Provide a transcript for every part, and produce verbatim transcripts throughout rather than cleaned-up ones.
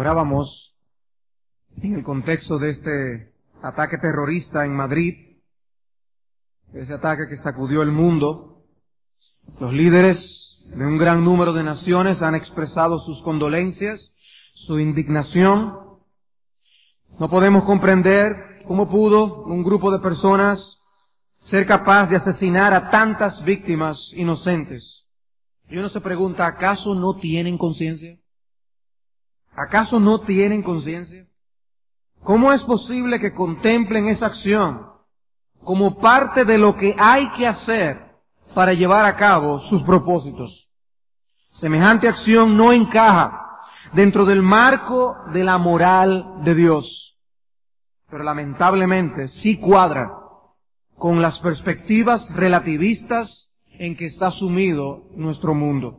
Orábamos en el contexto de este ataque terrorista en Madrid, ese ataque que sacudió el mundo. Los líderes de un gran número de naciones han expresado sus condolencias, su indignación. No podemos comprender cómo pudo un grupo de personas ser capaz de asesinar a tantas víctimas inocentes. Y uno se pregunta, ¿acaso no tienen conciencia? ¿Acaso no tienen conciencia? ¿Cómo es posible que contemplen esa acción como parte de lo que hay que hacer para llevar a cabo sus propósitos? Semejante acción no encaja dentro del marco de la moral de Dios, pero lamentablemente sí cuadra con las perspectivas relativistas en que está sumido nuestro mundo.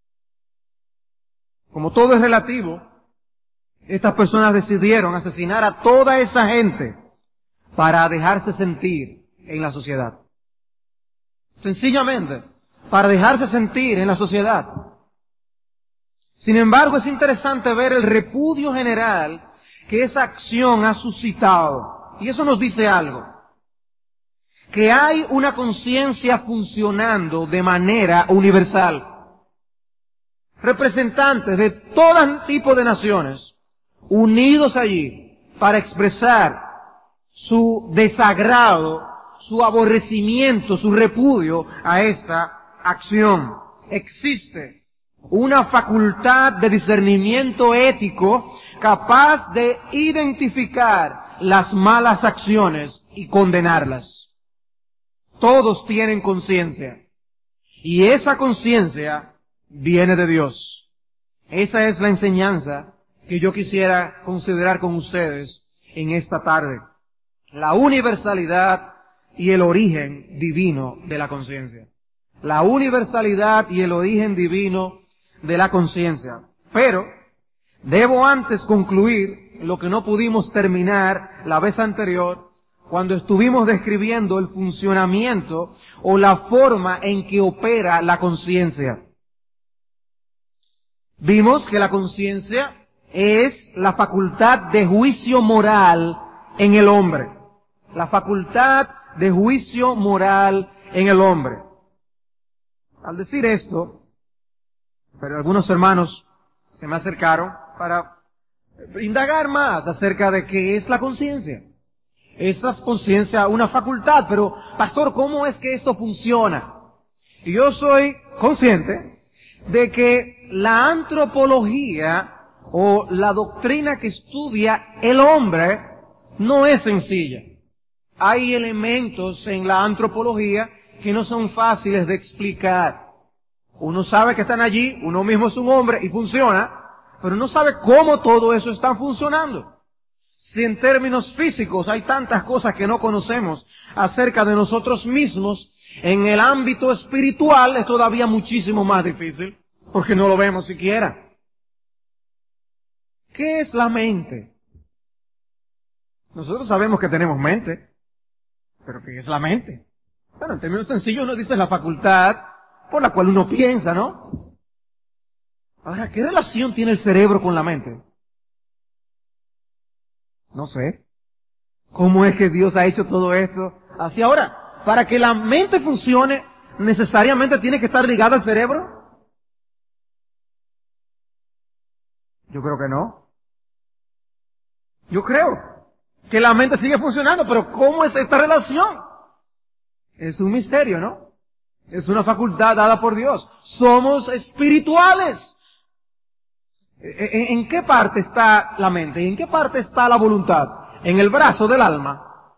Como todo es relativo, estas personas decidieron asesinar a toda esa gente para dejarse sentir en la sociedad. Sencillamente, para dejarse sentir en la sociedad. Sin embargo, es interesante ver el repudio general que esa acción ha suscitado. Y eso nos dice algo. Que hay una conciencia funcionando de manera universal. Representantes de todo tipo de naciones unidos allí para expresar su desagrado, su aborrecimiento, su repudio a esta acción. Existe una facultad de discernimiento ético capaz de identificar las malas acciones y condenarlas. Todos tienen conciencia. Y esa conciencia viene de Dios. Esa es la enseñanza que yo quisiera considerar con ustedes en esta tarde. La universalidad y el origen divino de la conciencia. La universalidad y el origen divino de la conciencia. Pero debo antes concluir lo que no pudimos terminar la vez anterior, cuando estuvimos describiendo el funcionamiento o la forma en que opera la conciencia. Vimos que la conciencia es la facultad de juicio moral en el hombre. La facultad de juicio moral en el hombre. Al decir esto, pero algunos hermanos se me acercaron para indagar más acerca de qué es la conciencia. Es la conciencia una facultad, pero pastor, ¿cómo es que esto funciona? Y yo soy consciente de que la antropología o la doctrina que estudia el hombre no es sencilla. Hay elementos en la antropología que no son fáciles de explicar. Uno sabe que están allí, uno mismo es un hombre y funciona, pero no sabe cómo todo eso está funcionando. Si en términos físicos hay tantas cosas que no conocemos acerca de nosotros mismos, en el ámbito espiritual es todavía muchísimo más difícil, porque no lo vemos siquiera. ¿Qué es la mente? Nosotros sabemos que tenemos mente, pero ¿qué es la mente? Bueno, en términos sencillos uno dice la facultad por la cual uno piensa, ¿no? Ahora, ¿qué relación tiene el cerebro con la mente? No sé. ¿Cómo es que Dios ha hecho todo esto? Así ahora, para que la mente funcione, ¿necesariamente tiene que estar ligada al cerebro? Yo creo que no. Yo creo que la mente sigue funcionando, pero ¿cómo es esta relación? Es un misterio, ¿no? Es una facultad dada por Dios. Somos espirituales. ¿En qué parte está la mente? ¿Y en qué parte está la voluntad? En el brazo del alma.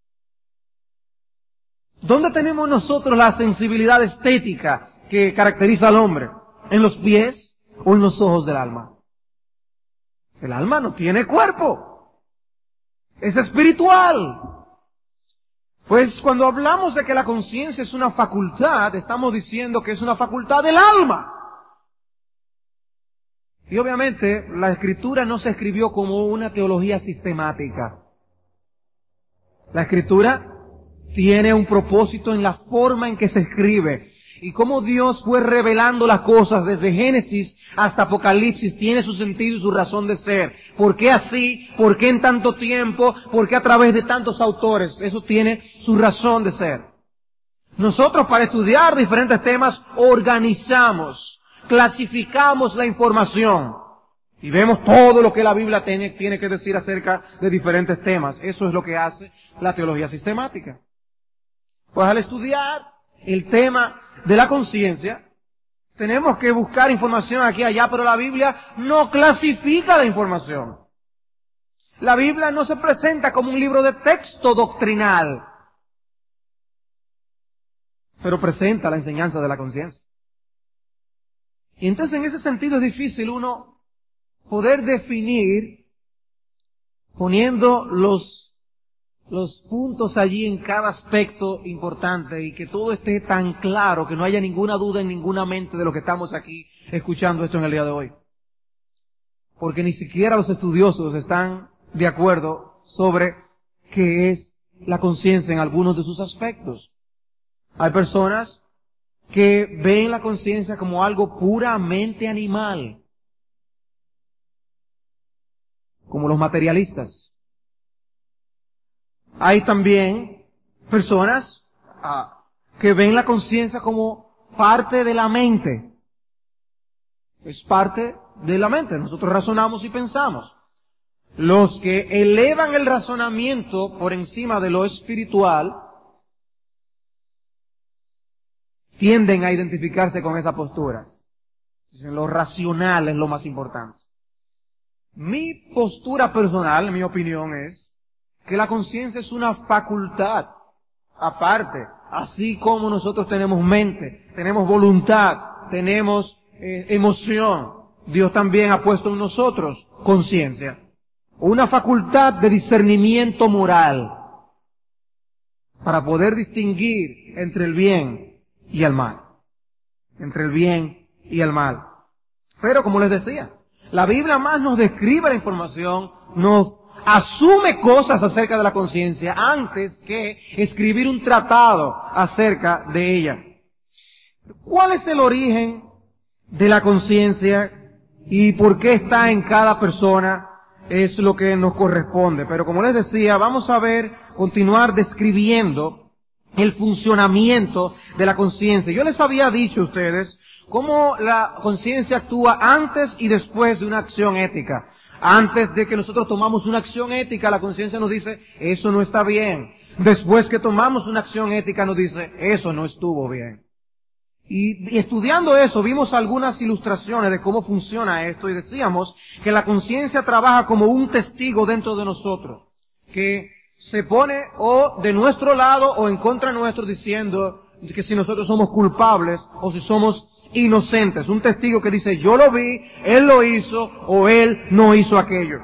¿Dónde tenemos nosotros la sensibilidad estética que caracteriza al hombre? ¿En los pies o en los ojos del alma? El alma no tiene cuerpo. Es espiritual. Pues cuando hablamos de que la conciencia es una facultad, estamos diciendo que es una facultad del alma. Y obviamente la Escritura no se escribió como una teología sistemática. La Escritura tiene un propósito en la forma en que se escribe. y cómo Dios fue revelando las cosas desde Génesis hasta Apocalipsis, tiene su sentido y su razón de ser. ¿Por qué así? ¿Por qué en tanto tiempo? ¿Por qué a través de tantos autores? Eso tiene su razón de ser. Nosotros, para estudiar diferentes temas, organizamos, clasificamos la información y vemos todo lo que la Biblia tiene, tiene que decir acerca de diferentes temas. Eso es lo que hace la teología sistemática. Pues al estudiar el tema de la conciencia, tenemos que buscar información aquí y allá, pero la Biblia no clasifica la información. La Biblia no se presenta como un libro de texto doctrinal, pero presenta la enseñanza de la conciencia. Y entonces en ese sentido es difícil uno poder definir, poniendo los los puntos allí en cada aspecto importante y que todo esté tan claro, que no haya ninguna duda en ninguna mente de lo que estamos aquí escuchando esto en el día de hoy. Porque ni siquiera los estudiosos están de acuerdo sobre qué es la conciencia en algunos de sus aspectos. Hay personas que ven la conciencia como algo puramente animal, como los materialistas. Hay también personas ah, que ven la conciencia como parte de la mente. Es parte de la mente. Nosotros razonamos y pensamos. Los que elevan el razonamiento por encima de lo espiritual tienden a identificarse con esa postura. Lo racional es lo más importante. Mi postura personal, mi opinión es que la conciencia es una facultad aparte, así como nosotros tenemos mente, tenemos voluntad, tenemos eh, emoción. Dios también ha puesto en nosotros conciencia, una facultad de discernimiento moral para poder distinguir entre el bien y el mal, entre el bien y el mal. Pero como les decía, la Biblia más nos describe la información, nos asume cosas acerca de la conciencia antes que escribir un tratado acerca de ella. ¿Cuál es el origen de la conciencia y por qué está en cada persona? Es lo que nos corresponde. Pero como les decía, vamos a ver, continuar describiendo el funcionamiento de la conciencia. Yo les había dicho a ustedes cómo la conciencia actúa antes y después de una acción ética. Antes de que nosotros tomamos una acción ética, la conciencia nos dice, eso no está bien. Después que tomamos una acción ética, nos dice, eso no estuvo bien. Y, y estudiando eso, vimos algunas ilustraciones de cómo funciona esto y decíamos que la conciencia trabaja como un testigo dentro de nosotros, que se pone o de nuestro lado o en contra nuestro diciendo que si nosotros somos culpables o si somos inocentes. Un testigo que dice, yo lo vi, él lo hizo o él no hizo aquello.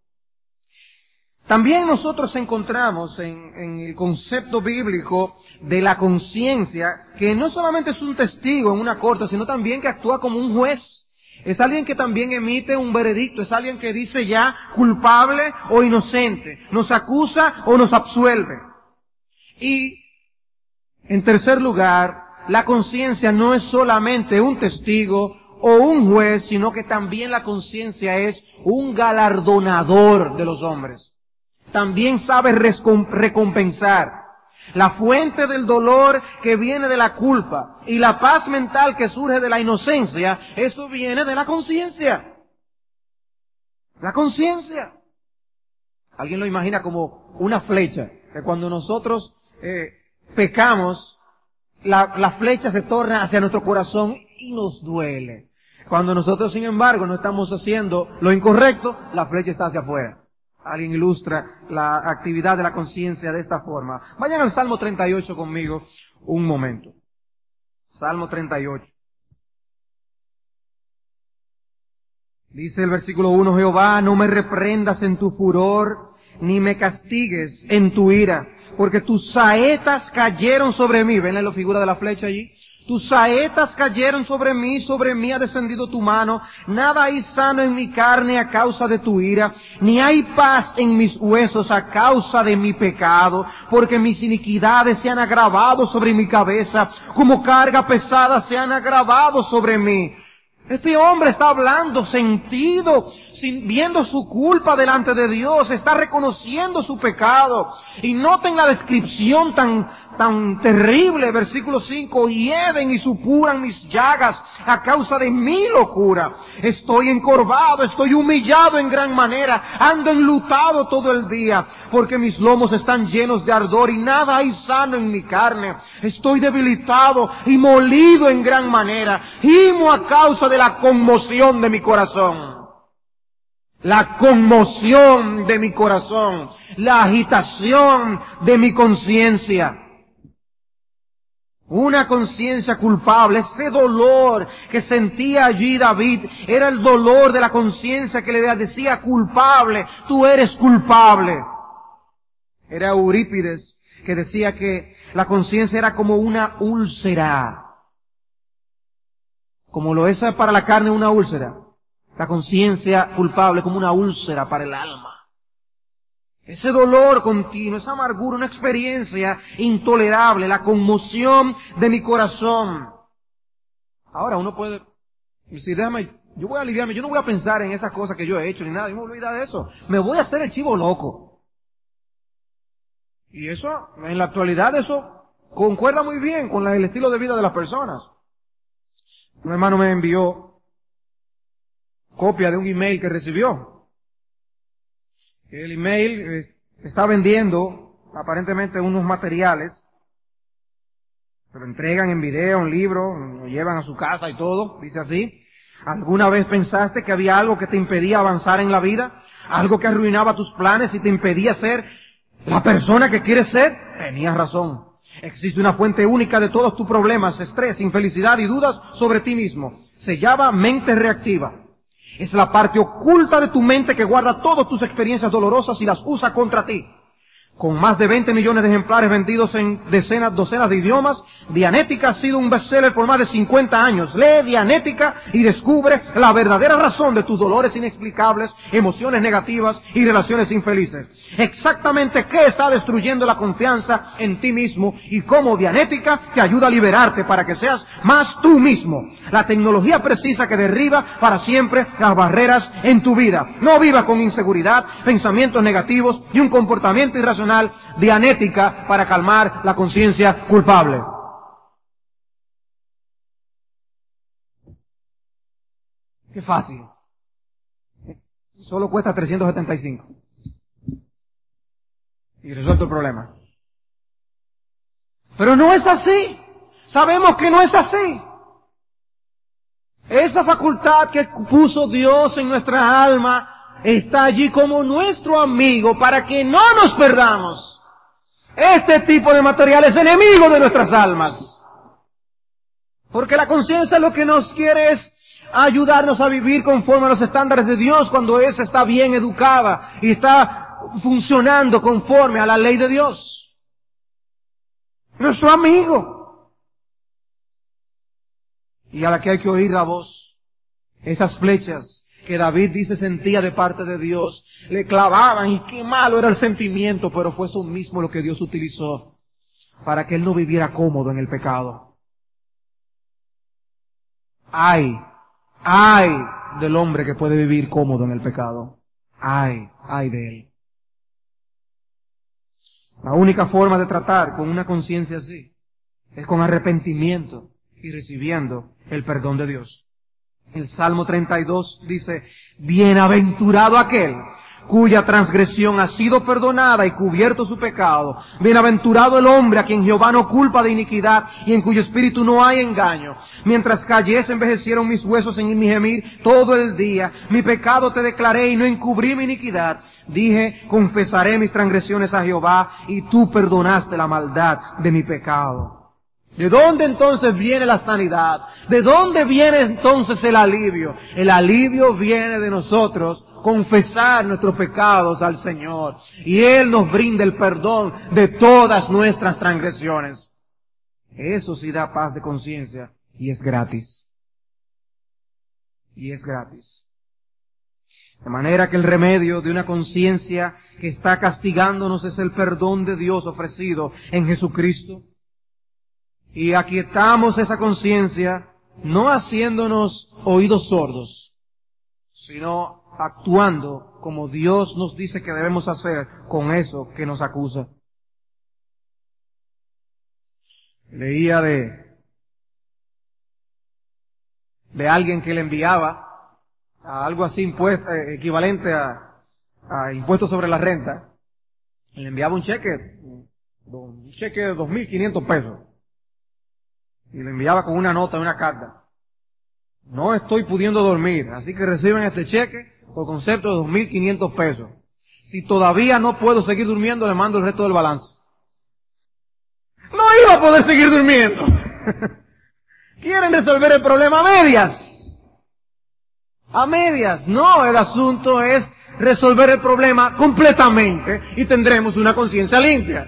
También nosotros encontramos en, en el concepto bíblico de la conciencia que no solamente es un testigo en una corte, sino también que actúa como un juez. Es alguien que también emite un veredicto, es alguien que dice ya culpable o inocente, nos acusa o nos absuelve. Y en tercer lugar, la conciencia no es solamente un testigo o un juez, sino que también la conciencia es un galardonador de los hombres. También sabe recompensar. La fuente del dolor que viene de la culpa y la paz mental que surge de la inocencia, eso viene de la conciencia. La conciencia. Alguien lo imagina como una flecha, que cuando nosotros eh, pecamos, La, la flecha se torna hacia nuestro corazón y nos duele. Cuando nosotros, sin embargo, no estamos haciendo lo incorrecto, la flecha está hacia afuera. Alguien ilustra la actividad de la conciencia de esta forma. Vayan al Salmo treinta y ocho conmigo un momento. Salmo treinta y ocho. Dice el versículo uno, Jehová, no me reprendas en tu furor, ni me castigues en tu ira, porque tus saetas cayeron sobre mí. ¿Ven la figura de la flecha allí? Tus saetas cayeron sobre mí, sobre mí ha descendido tu mano. Nada hay sano en mi carne a causa de tu ira, ni hay paz en mis huesos a causa de mi pecado, porque mis iniquidades se han agravado sobre mi cabeza, como carga pesada se han agravado sobre mí. Este hombre está hablando sentido, sin, viendo su culpa delante de Dios, está reconociendo su pecado. Y noten la descripción tan, tan terrible, versículo cinco, hieden y supuran mis llagas a causa de mi locura. Estoy encorvado, estoy humillado en gran manera, ando enlutado todo el día, porque mis lomos están llenos de ardor y nada hay sano en mi carne. Estoy debilitado y molido en gran manera, gimo a causa de la conmoción de mi corazón. La conmoción de mi corazón, la agitación de mi conciencia. Una conciencia culpable, ese dolor que sentía allí David, era el dolor de la conciencia que le decía culpable, tú eres culpable. Era Eurípides que decía que la conciencia era como una úlcera. Como lo es para la carne una úlcera. La conciencia culpable como una úlcera para el alma. Ese dolor continuo, esa amargura, una experiencia intolerable, la conmoción de mi corazón. Ahora uno puede decir, déjame, yo voy a aliviarme, yo no voy a pensar en esas cosas que yo he hecho ni nada, yo me voy a olvidar de eso. Me voy a hacer el chivo loco. Y eso, en la actualidad, eso concuerda muy bien con el estilo de vida de las personas. Un hermano me envió copia de un email que recibió. El email eh, está vendiendo aparentemente unos materiales, se lo entregan en video, en libro, lo llevan a su casa y todo, dice así. ¿Alguna vez pensaste que había algo que te impedía avanzar en la vida? ¿Algo que arruinaba tus planes y te impedía ser la persona que quieres ser? Tenías razón. Existe una fuente única de todos tus problemas, estrés, infelicidad y dudas sobre ti mismo. Se llama mente reactiva. Es la parte oculta de tu mente que guarda todas tus experiencias dolorosas y las usa contra ti. Con más de veinte millones de ejemplares vendidos en decenas, docenas de idiomas, Dianética ha sido un bestseller por más de cincuenta años. Lee Dianética y descubre la verdadera razón de tus dolores inexplicables, emociones negativas y relaciones infelices. Exactamente qué está destruyendo la confianza en ti mismo y cómo Dianética te ayuda a liberarte para que seas más tú mismo. La tecnología precisa que derriba para siempre las barreras en tu vida. No vivas con inseguridad, pensamientos negativos y un comportamiento irracional. Dianética para calmar la conciencia culpable. Qué fácil. Solo cuesta trescientos setenta y cinco. Y resuelto el problema. Pero no es así. Sabemos que no es así. Esa facultad que puso Dios en nuestra alma está allí como nuestro amigo para que no nos perdamos. Este tipo de material es enemigo de nuestras almas. Porque la conciencia lo que nos quiere es ayudarnos a vivir conforme a los estándares de Dios cuando esa está bien educada y está funcionando conforme a la ley de Dios. Nuestro amigo. Y a la que hay que oír la voz. Esas flechas que David dice sentía de parte de Dios, le clavaban y qué malo era el sentimiento, pero fue eso mismo lo que Dios utilizó para que él no viviera cómodo en el pecado. Ay, ay del hombre que puede vivir cómodo en el pecado. Ay, ay de él. La única forma de tratar con una conciencia así es con arrepentimiento y recibiendo el perdón de Dios. El Salmo treinta y dos dice, bienaventurado aquel cuya transgresión ha sido perdonada y cubierto su pecado. Bienaventurado el hombre a quien Jehová no culpa de iniquidad y en cuyo espíritu no hay engaño. Mientras callé se envejecieron mis huesos en mi gemir todo el día. Mi pecado te declaré y no encubrí mi iniquidad. Dije, confesaré mis transgresiones a Jehová y tú perdonaste la maldad de mi pecado. ¿De dónde entonces viene la sanidad? ¿De dónde viene entonces el alivio? El alivio viene de nosotros confesar nuestros pecados al Señor. Y Él nos brinda el perdón de todas nuestras transgresiones. Eso sí da paz de conciencia y es gratis. Y es gratis. De manera que el remedio de una conciencia que está castigándonos es el perdón de Dios ofrecido en Jesucristo. Y aquietamos esa conciencia no haciéndonos oídos sordos, sino actuando como Dios nos dice que debemos hacer con eso que nos acusa. Leía de, de alguien que le enviaba a algo así impuesto, eh, equivalente a, a impuestos sobre la renta. Le enviaba un cheque, un cheque de dos mil quinientos pesos. Y le enviaba con una nota, una carta. No estoy pudiendo dormir, así que reciben este cheque por concepto de dos mil quinientos pesos. Si todavía no puedo seguir durmiendo, le mando el resto del balance. No iba a poder seguir durmiendo. Quieren resolver el problema a medias. A medias. No, el asunto es resolver el problema completamente y tendremos una conciencia limpia.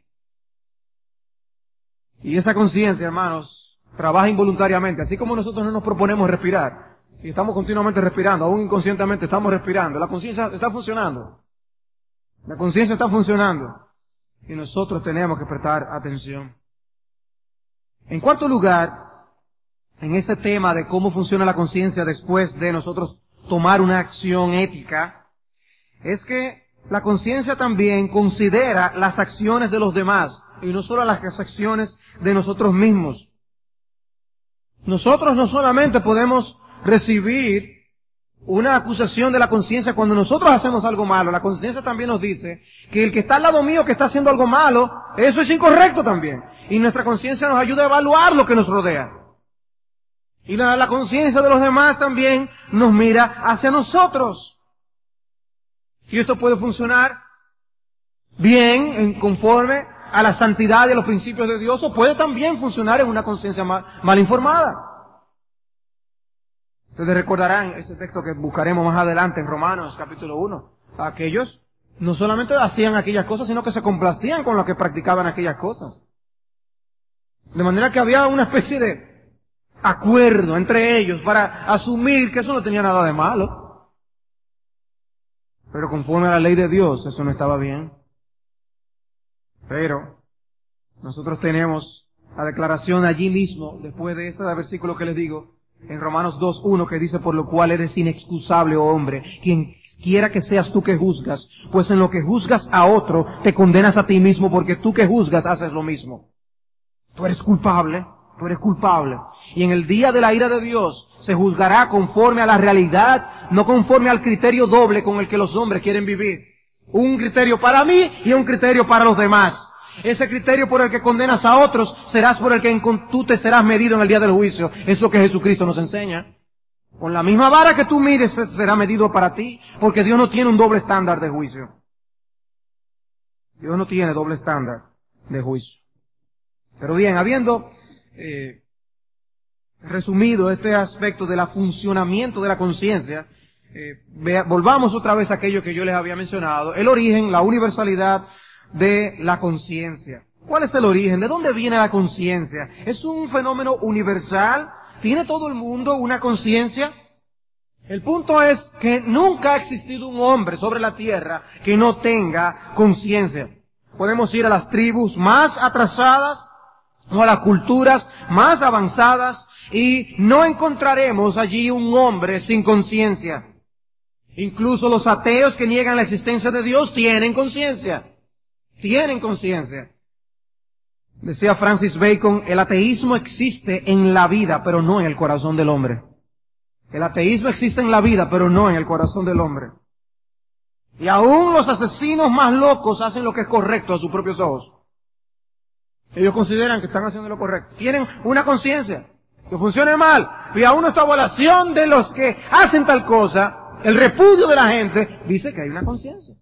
Y esa conciencia, hermanos, trabaja involuntariamente. Así como nosotros no nos proponemos respirar, y estamos continuamente respirando, aún inconscientemente estamos respirando, la conciencia está funcionando. La conciencia está funcionando. Y nosotros tenemos que prestar atención. En cuarto lugar, en este tema de cómo funciona la conciencia después de nosotros tomar una acción ética, es que la conciencia también considera las acciones de los demás y no solo las acciones de nosotros mismos. Nosotros no solamente podemos recibir una acusación de la conciencia cuando nosotros hacemos algo malo, la conciencia también nos dice que el que está al lado mío que está haciendo algo malo, eso es incorrecto también. Y nuestra conciencia nos ayuda a evaluar lo que nos rodea. Y la, la conciencia de los demás también nos mira hacia nosotros. Y esto puede funcionar bien, en conforme a la santidad y a los principios de Dios, o puede también funcionar en una conciencia mal, mal informada. Ustedes recordarán ese texto que buscaremos más adelante en Romanos capítulo uno. Aquellos no solamente hacían aquellas cosas, sino que se complacían con lo que practicaban aquellas cosas. De manera que había una especie de acuerdo entre ellos para asumir que eso no tenía nada de malo. Pero conforme a la ley de Dios, eso no estaba bien. Pero nosotros tenemos la declaración allí mismo, después de ese versículo que les digo, en Romanos dos uno, que dice: por lo cual eres inexcusable, oh hombre, quien quiera que seas tú que juzgas, pues en lo que juzgas a otro, te condenas a ti mismo, porque tú que juzgas haces lo mismo. Tú eres culpable, tú eres culpable. Y en el día de la ira de Dios se juzgará conforme a la realidad, no conforme al criterio doble con el que los hombres quieren vivir. Un criterio para mí y un criterio para los demás. Ese criterio por el que condenas a otros, serás por el que tú te serás medido en el día del juicio. Es lo que Jesucristo nos enseña. Con la misma vara que tú mires será medido para ti, porque Dios no tiene un doble estándar de juicio. Dios no tiene doble estándar de juicio. Pero bien, habiendo eh, resumido este aspecto del funcionamiento de la conciencia, eh, vea, volvamos otra vez a aquello que yo les había mencionado, el origen, la universalidad de la conciencia. ¿Cuál es el origen? ¿De dónde viene la conciencia? ¿Es un fenómeno universal? ¿Tiene todo el mundo una conciencia? El punto es que nunca ha existido un hombre sobre la tierra que no tenga conciencia. Podemos ir a las tribus más atrasadas o a las culturas más avanzadas y no encontraremos allí un hombre sin conciencia. Incluso los ateos que niegan la existencia de Dios tienen conciencia. Tienen conciencia. Decía Francis Bacon, el ateísmo existe en la vida, pero no en el corazón del hombre. El ateísmo existe en la vida, pero no en el corazón del hombre. Y aún los asesinos más locos hacen lo que es correcto a sus propios ojos. Ellos consideran que están haciendo lo correcto. Tienen una conciencia que funcione mal. Y aún esta evaluación de los que hacen tal cosa, el repudio de la gente, dice que hay una conciencia.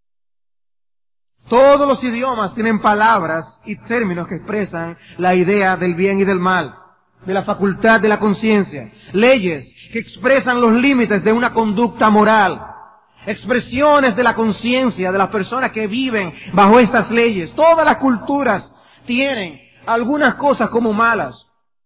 Todos los idiomas tienen palabras y términos que expresan la idea del bien y del mal, de la facultad de la conciencia, leyes que expresan los límites de una conducta moral, expresiones de la conciencia de las personas que viven bajo estas leyes. Todas las culturas tienen algunas cosas como malas.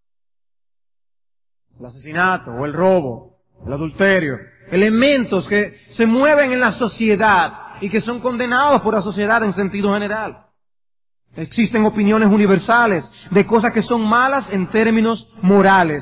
El asesinato o el robo, el adulterio, elementos que se mueven en la sociedad y que son condenados por la sociedad en sentido general. Existen opiniones universales de cosas que son malas en términos morales.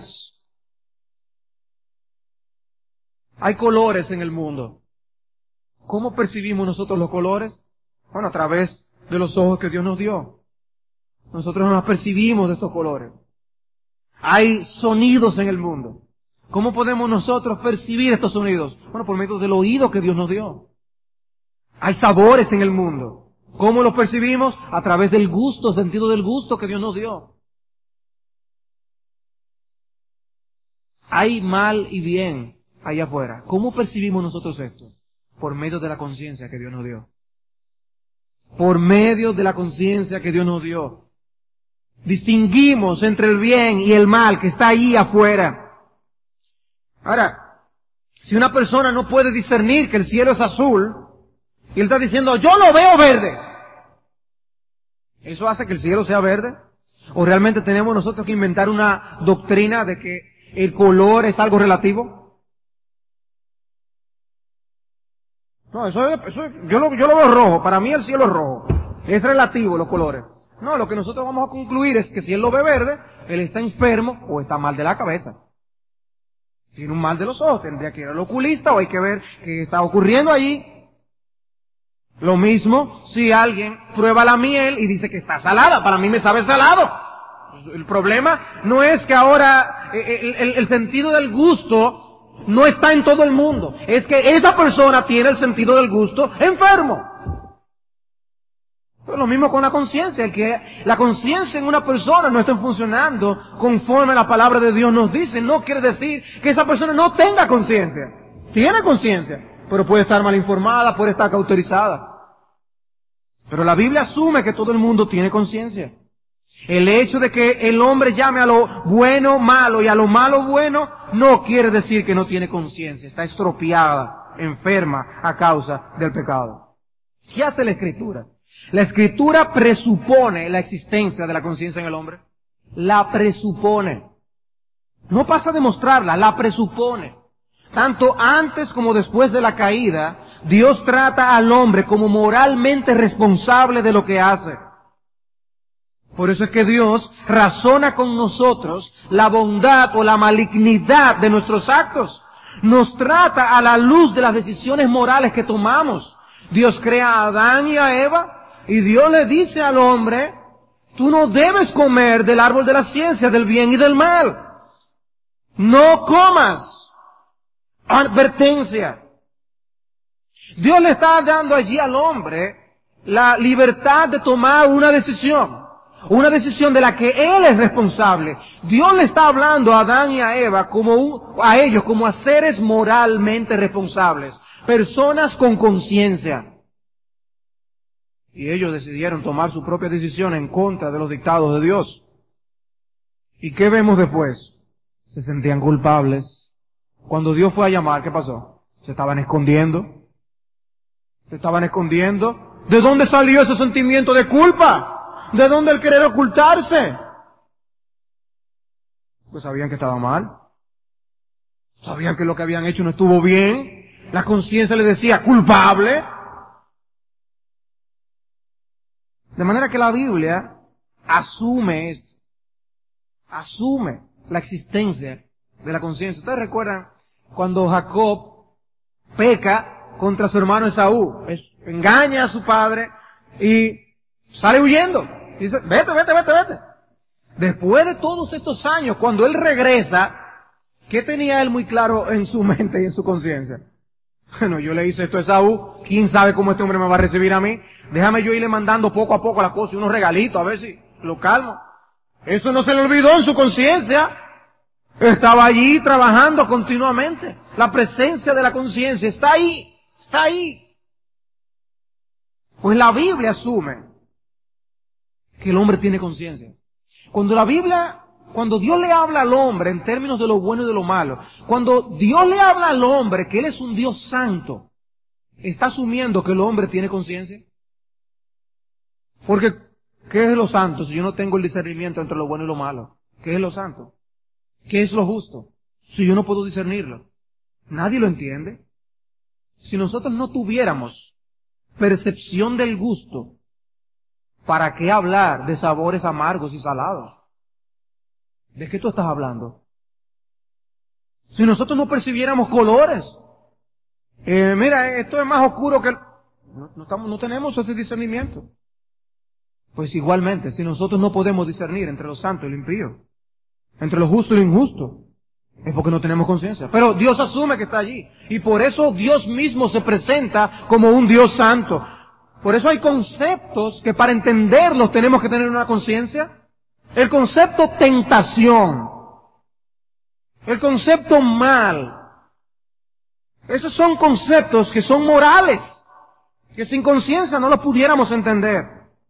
Hay colores en el mundo. ¿Cómo percibimos nosotros los colores? Bueno, a través de los ojos que Dios nos dio. Nosotros nos percibimos de estos colores. Hay sonidos en el mundo. ¿Cómo podemos nosotros percibir estos sonidos? Bueno, por medio del oído que Dios nos dio. Hay sabores en el mundo. ¿Cómo los percibimos? A través del gusto, sentido del gusto que Dios nos dio. Hay mal y bien allá afuera. ¿Cómo percibimos nosotros esto? Por medio de la conciencia que Dios nos dio. Por medio de la conciencia que Dios nos dio. Distinguimos entre el bien y el mal que está ahí afuera. Ahora, si una persona no puede discernir que el cielo es azul, y él está diciendo, yo lo veo verde, ¿eso hace que el cielo sea verde? ¿O realmente tenemos nosotros que inventar una doctrina de que el color es algo relativo? No, eso, es, eso es, yo, lo, yo lo veo rojo, para mí el cielo es rojo, es relativo los colores. No, lo que nosotros vamos a concluir es que si él lo ve verde, él está enfermo o está mal de la cabeza. Tiene un mal de los ojos, tendría que ir al oculista o hay que ver qué está ocurriendo allí. Lo mismo si alguien prueba la miel y dice que está salada, para mí me sabe salado. El problema no es que ahora el, el, el sentido del gusto no está en todo el mundo, es que esa persona tiene el sentido del gusto enfermo. Pero lo mismo con la conciencia, el que la conciencia en una persona no esté funcionando conforme la palabra de Dios nos dice, no quiere decir que esa persona no tenga conciencia. Tiene conciencia, pero puede estar mal informada, puede estar cauterizada. Pero la Biblia asume que todo el mundo tiene conciencia. El hecho de que el hombre llame a lo bueno malo y a lo malo bueno, no quiere decir que no tiene conciencia. Está estropeada, enferma a causa del pecado. ¿Qué hace la Escritura? La Escritura presupone la existencia de la conciencia en el hombre. La presupone. No pasa a demostrarla, la presupone. Tanto antes como después de la caída, Dios trata al hombre como moralmente responsable de lo que hace. Por eso es que Dios razona con nosotros la bondad o la malignidad de nuestros actos. Nos trata a la luz de las decisiones morales que tomamos. Dios crea a Adán y a Eva y Dios le dice al hombre, tú no debes comer del árbol de la ciencia del bien y del mal. No comas. Advertencia. Dios le está dando allí al hombre la libertad de tomar una decisión. Una decisión de la que él es responsable. Dios le está hablando a Adán y a Eva como un, a ellos como a seres moralmente responsables. Personas con conciencia. Y ellos decidieron tomar su propia decisión en contra de los dictados de Dios. ¿Y qué vemos después? Se sentían culpables. Cuando Dios fue a llamar, ¿qué pasó? Se estaban escondiendo. Se estaban escondiendo. ¿De dónde salió ese sentimiento de culpa? ¿De dónde el querer ocultarse? Pues sabían que estaba mal. Sabían que lo que habían hecho no estuvo bien. La conciencia les decía culpable. De manera que la Biblia asume esto. Asume la existencia de la conciencia. ¿Ustedes recuerdan cuando Jacob peca contra su hermano Esaú? Engaña a su padre y sale huyendo. Dice, vete, vete, vete, vete. Después de todos estos años, cuando él regresa, ¿qué tenía él muy claro en su mente y en su conciencia? Bueno, yo le hice esto a Esaú, ¿quién sabe cómo este hombre me va a recibir a mí? Déjame yo irle mandando poco a poco las cosas y unos regalitos, a ver si lo calmo. Eso no se le olvidó en su conciencia. Estaba allí trabajando continuamente. La presencia de la conciencia está ahí, está ahí. Pues la Biblia asume que el hombre tiene conciencia. Cuando la Biblia, cuando Dios le habla al hombre en términos de lo bueno y de lo malo, cuando Dios le habla al hombre que Él es un Dios santo, ¿está asumiendo que el hombre tiene conciencia? Porque ¿Qué es lo santo si yo no tengo el discernimiento entre lo bueno y lo malo? ¿Qué es lo santo? ¿Qué es lo justo si yo no puedo discernirlo? Nadie lo entiende. Si nosotros no tuviéramos percepción del gusto, ¿para qué hablar de sabores amargos y salados? ¿De qué tú estás hablando? Si nosotros no percibiéramos colores, eh, mira, esto es más oscuro que el... No, no, estamos, no tenemos ese discernimiento. Pues igualmente, si nosotros no podemos discernir entre lo santo y lo impío, entre lo justo y lo injusto, es porque no tenemos conciencia. Pero Dios asume que está allí. Y por eso Dios mismo se presenta como un Dios santo. Por eso hay conceptos que para entenderlos tenemos que tener una conciencia. El concepto tentación, el concepto mal, esos son conceptos que son morales, que sin conciencia no los pudiéramos entender.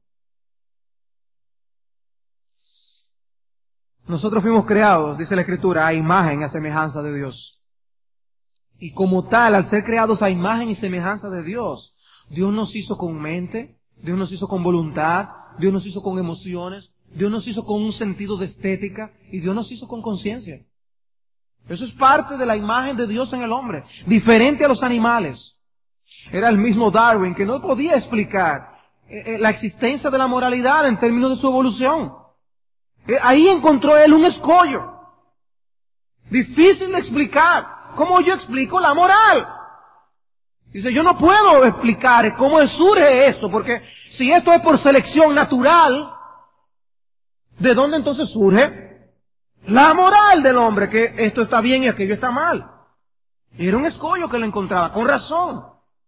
Nosotros fuimos creados, dice la Escritura, a imagen y a semejanza de Dios. Y como tal, al ser creados a imagen y semejanza de Dios, Dios nos hizo con mente, Dios nos hizo con voluntad, Dios nos hizo con emociones, Dios nos hizo con un sentido de estética y Dios nos hizo con conciencia. Eso es parte de la imagen de Dios en el hombre, diferente a los animales. Era el mismo Darwin que no podía explicar eh, la existencia de la moralidad en términos de su evolución. Eh, ahí encontró él un escollo, difícil de explicar. ¿Cómo yo explico la moral? Dice, yo no puedo explicar cómo surge esto, porque si esto es por selección natural, ¿de dónde entonces surge la moral del hombre? Que esto está bien y aquello está mal. Y era un escollo que lo encontraba, con razón.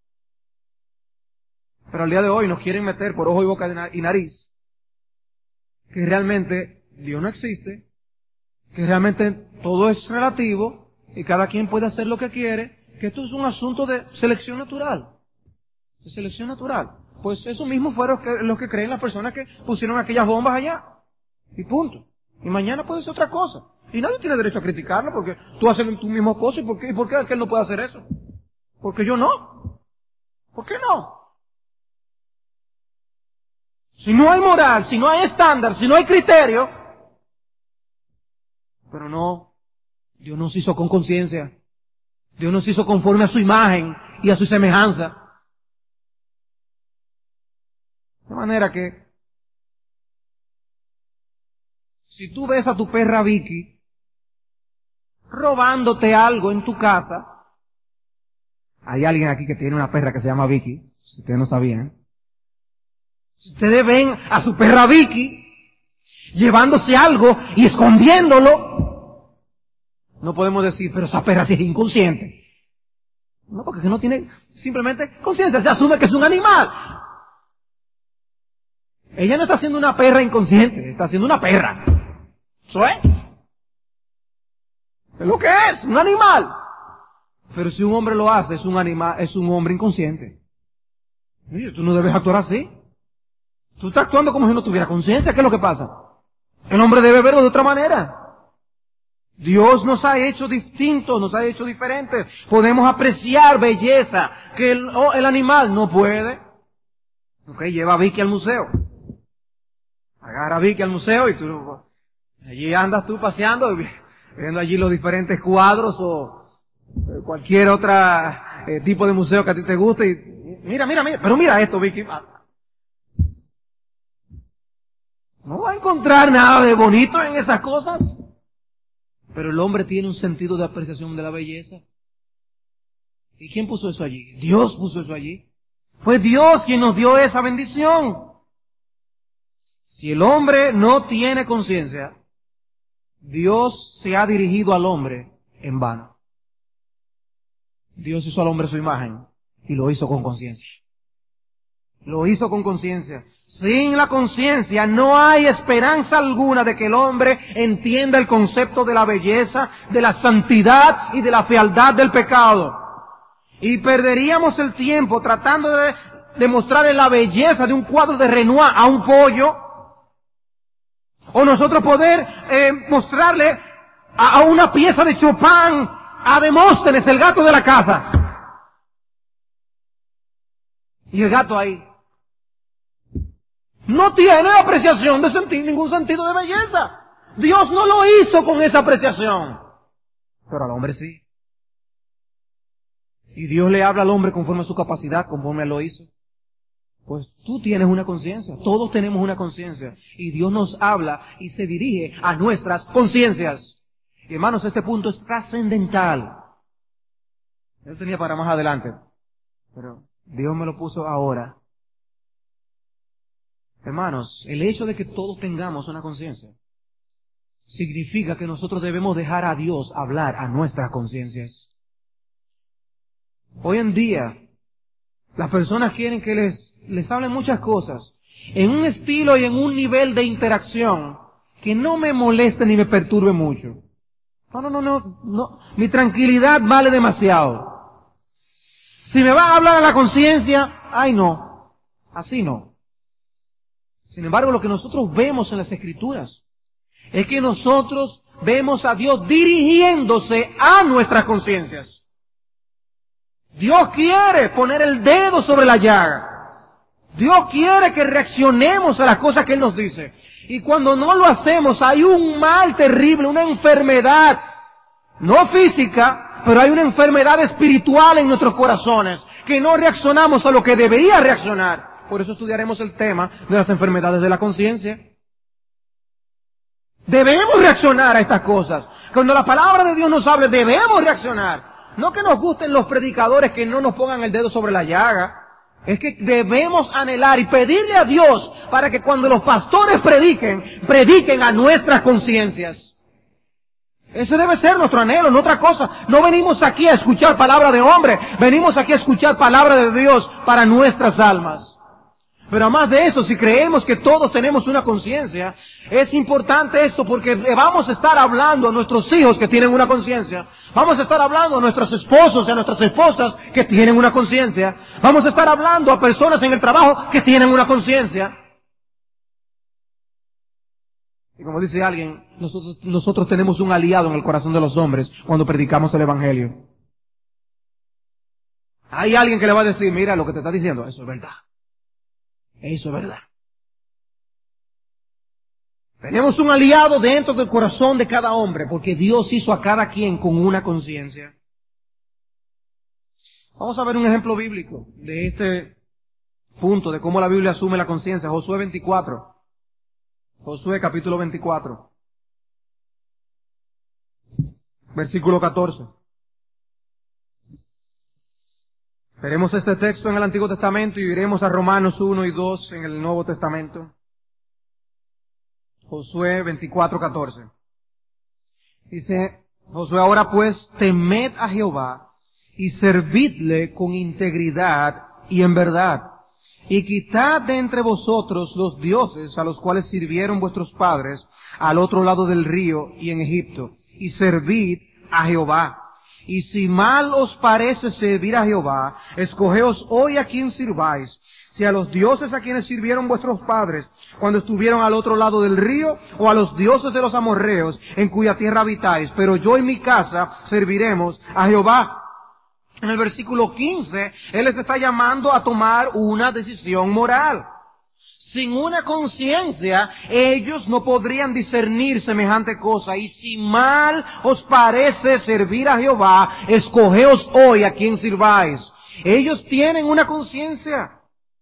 Pero al día de hoy nos quieren meter por ojo y boca y nariz que realmente Dios no existe, que realmente todo es relativo y cada quien puede hacer lo que quiere, que esto es un asunto de selección natural. De selección natural. Pues eso mismo fueron los que creen las personas que pusieron aquellas bombas allá. Y punto. Y mañana puede ser otra cosa. Y nadie tiene derecho a criticarlo porque tú haces tu mismo cosa. ¿Y por qué, ¿Y por qué aquel no puede hacer eso? Porque yo no. ¿Por qué no? Si no hay moral, si no hay estándar, si no hay criterio. Pero no. Dios nos hizo con conciencia. Dios nos hizo conforme a su imagen y a su semejanza. De manera que, si tú ves a tu perra Vicky robándote algo en tu casa, hay alguien aquí que tiene una perra que se llama Vicky, si ustedes no sabían. Si ustedes ven a su perra Vicky llevándose algo y escondiéndolo, no podemos decir, pero esa perra sí es inconsciente. No, porque no tiene simplemente conciencia, se asume que es un animal. Ella no está haciendo una perra inconsciente, está haciendo una perra. ¿Eso es? Es lo que es, un animal. Pero si un hombre lo hace, es un animal, es un hombre inconsciente. Oye, tú no debes actuar así. Tú estás actuando como si no tuviera conciencia. ¿Qué es lo que pasa? El hombre debe verlo de otra manera. Dios nos ha hecho distintos, nos ha hecho diferentes. Podemos apreciar belleza que el, oh, el animal no puede. Ok, lleva a Vicky al museo. Agarra a Vicky al museo y tú, allí andas tú paseando, viendo allí los diferentes cuadros o cualquier otro eh, tipo de museo que a ti te guste. Y mira, mira, mira, pero mira esto, Vicky. No va a encontrar nada de bonito en esas cosas. Pero el hombre tiene un sentido de apreciación de la belleza. ¿Y quién puso eso allí? Dios puso eso allí. Fue Dios quien nos dio esa bendición. Si el hombre no tiene conciencia, Dios se ha dirigido al hombre en vano. Dios hizo al hombre a su imagen y lo hizo con conciencia. Lo hizo con conciencia. Sin la conciencia no hay esperanza alguna de que el hombre entienda el concepto de la belleza, de la santidad y de la fealdad del pecado. Y perderíamos el tiempo tratando de demostrarle la belleza de un cuadro de Renoir a un pollo, o nosotros poder eh, mostrarle a, a una pieza de Chopin a Demóstenes, el gato de la casa. Y el gato ahí. no tiene apreciación de sentir ningún sentido de belleza. Dios no lo hizo con esa apreciación. Pero al hombre sí. Y Dios le habla al hombre conforme a su capacidad, conforme Él lo hizo. Pues tú tienes una conciencia, todos tenemos una conciencia. Y Dios nos habla y se dirige a nuestras conciencias. Y hermanos, este punto es trascendental. Él tenía para más adelante, pero Dios me lo puso ahora. Hermanos, el hecho de que todos tengamos una conciencia significa que nosotros debemos dejar a Dios hablar a nuestras conciencias. Hoy en día, las personas quieren que les, les hablen muchas cosas, en un estilo y en un nivel de interacción que no me moleste ni me perturbe mucho. No, no, no, no, no. Mi tranquilidad vale demasiado. Si me va a hablar a la conciencia, ay no, así no. Sin embargo, lo que nosotros vemos en las Escrituras es que nosotros vemos a Dios dirigiéndose a nuestras conciencias. Dios quiere poner el dedo sobre la llaga. Dios quiere que reaccionemos a las cosas que Él nos dice. Y cuando no lo hacemos, hay un mal terrible, una enfermedad, no física, pero hay una enfermedad espiritual en nuestros corazones, que no reaccionamos a lo que debería reaccionar. Por eso estudiaremos el tema de las enfermedades de la conciencia. Debemos reaccionar a estas cosas. Cuando la palabra de Dios nos hable, debemos reaccionar. No que nos gusten los predicadores que no nos pongan el dedo sobre la llaga. Es que debemos anhelar y pedirle a Dios para que cuando los pastores prediquen, prediquen a nuestras conciencias. Ese debe ser nuestro anhelo, no otra cosa. No venimos aquí a escuchar palabra de hombre, venimos aquí a escuchar palabra de Dios para nuestras almas. Pero además de eso, si creemos que todos tenemos una conciencia, es importante esto porque vamos a estar hablando a nuestros hijos que tienen una conciencia, vamos a estar hablando a nuestros esposos y a nuestras esposas que tienen una conciencia, vamos a estar hablando a personas en el trabajo que tienen una conciencia. Y como dice alguien, nosotros, nosotros tenemos un aliado en el corazón de los hombres cuando predicamos el Evangelio. Hay alguien que le va a decir, mira lo que te está diciendo, eso es verdad. Eso es verdad. Tenemos un aliado dentro del corazón de cada hombre, porque Dios hizo a cada quien con una conciencia. Vamos a ver un ejemplo bíblico de este punto, de cómo la Biblia asume la conciencia. Josué veinticuatro. Josué capítulo veinticuatro. Versículo catorce. Veremos este texto en el Antiguo Testamento y iremos a Romanos uno y dos en el Nuevo Testamento. Josué veinticuatro, catorce. Dice Josué, ahora pues temed a Jehová y servidle con integridad y en verdad. Y quitad de entre vosotros los dioses a los cuales sirvieron vuestros padres al otro lado del río y en Egipto. Y servid a Jehová. Y si mal os parece servir a Jehová, escogeos hoy a quien sirváis, si a los dioses a quienes sirvieron vuestros padres cuando estuvieron al otro lado del río, o a los dioses de los amorreos en cuya tierra habitáis. Pero yo y mi casa serviremos a Jehová. En el versículo quince, Él les está llamando a tomar una decisión moral. Sin una conciencia, ellos no podrían discernir semejante cosa. Y si mal os parece servir a Jehová, escogeos hoy a quien sirváis. Ellos tienen una conciencia.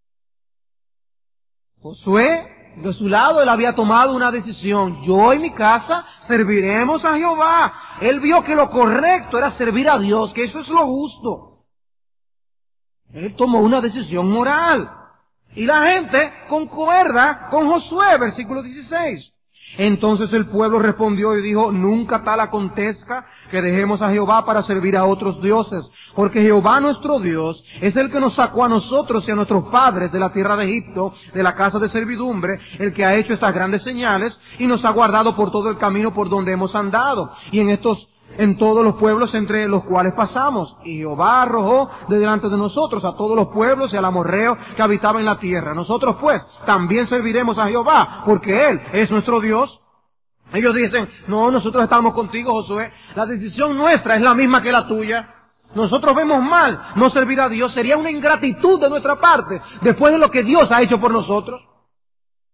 Josué, de su lado, él había tomado una decisión. Yo y mi casa serviremos a Jehová. Él vio que lo correcto era servir a Dios, que eso es lo justo. Él tomó una decisión moral. Y la gente concuerda con Josué, versículo dieciséis. Entonces el pueblo respondió y dijo, nunca tal acontezca que dejemos a Jehová para servir a otros dioses, porque Jehová nuestro Dios es el que nos sacó a nosotros y a nuestros padres de la tierra de Egipto, de la casa de servidumbre, el que ha hecho estas grandes señales y nos ha guardado por todo el camino por donde hemos andado, y en estos en todos los pueblos entre los cuales pasamos. Y Jehová arrojó de delante de nosotros a todos los pueblos y al amorreo que habitaba en la tierra. Nosotros pues también serviremos a Jehová, porque Él es nuestro Dios. Ellos dicen, no, nosotros estamos contigo, Josué. La decisión nuestra es la misma que la tuya. Nosotros vemos mal no servir a Dios. Sería una ingratitud de nuestra parte, después de lo que Dios ha hecho por nosotros.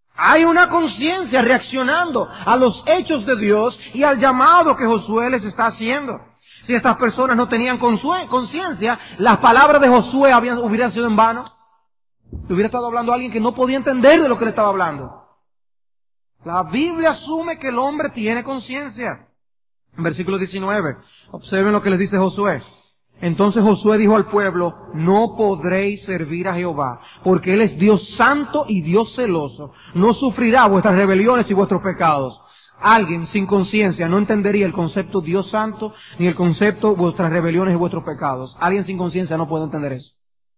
Hay una conciencia reaccionando a los hechos de Dios y al llamado que Josué les está haciendo. Si estas personas no tenían conciencia, las palabras de Josué habían, hubieran sido en vano. Le hubiera estado hablando a alguien que no podía entender de lo que le estaba hablando. La Biblia asume que el hombre tiene conciencia. En versículo diecinueve, observen lo que les dice Josué. Entonces Josué dijo al pueblo, no podréis servir a Jehová, porque Él es Dios santo y Dios celoso. No sufrirá vuestras rebeliones y vuestros pecados. Alguien sin conciencia no entendería el concepto Dios santo, ni el concepto vuestras rebeliones y vuestros pecados. Alguien sin conciencia no puede entender eso.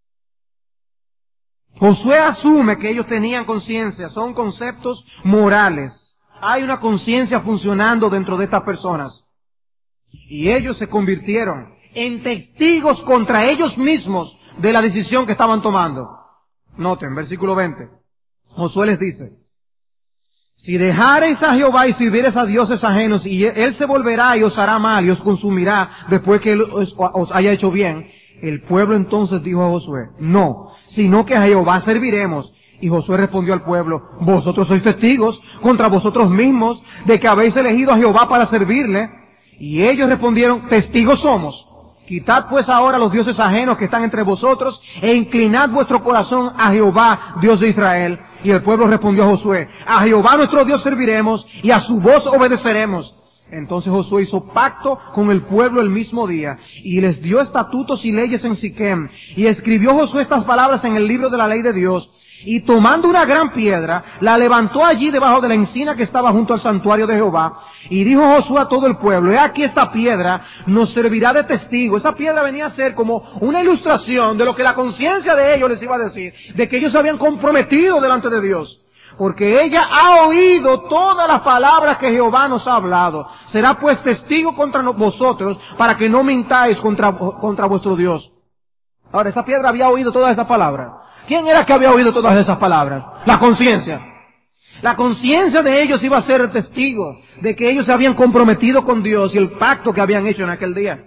Josué asume que ellos tenían conciencia, son conceptos morales. Hay una conciencia funcionando dentro de estas personas. Y ellos se convirtieron en testigos contra ellos mismos de la decisión que estaban tomando. Noten, versículo veinte. Josué les dice, si dejareis a Jehová y sirviereis a dioses ajenos, y Él se volverá y os hará mal y os consumirá después que Él os, os haya hecho bien, el pueblo entonces dijo a Josué, no, sino que a Jehová serviremos. Y Josué respondió al pueblo, vosotros sois testigos contra vosotros mismos de que habéis elegido a Jehová para servirle. Y ellos respondieron, testigos somos. Quitad pues ahora los dioses ajenos que están entre vosotros e inclinad vuestro corazón a Jehová, Dios de Israel. Y el pueblo respondió a Josué, a Jehová nuestro Dios serviremos y a su voz obedeceremos. Entonces Josué hizo pacto con el pueblo el mismo día y les dio estatutos y leyes en Siquem. Y escribió Josué estas palabras en el libro de la ley de Dios. Y tomando una gran piedra, la levantó allí debajo de la encina que estaba junto al santuario de Jehová. Y dijo Josué a todo el pueblo, he aquí esta piedra nos servirá de testigo. Esa piedra venía a ser como una ilustración de lo que la conciencia de ellos les iba a decir, de que ellos se habían comprometido delante de Dios. Porque ella ha oído todas las palabras que Jehová nos ha hablado. Será pues testigo contra vosotros para que no mintáis contra, contra vuestro Dios. Ahora, esa piedra había oído todas esas palabras. ¿Quién era que había oído todas esas palabras? La conciencia. La conciencia de ellos iba a ser el testigo de que ellos se habían comprometido con Dios y el pacto que habían hecho en aquel día.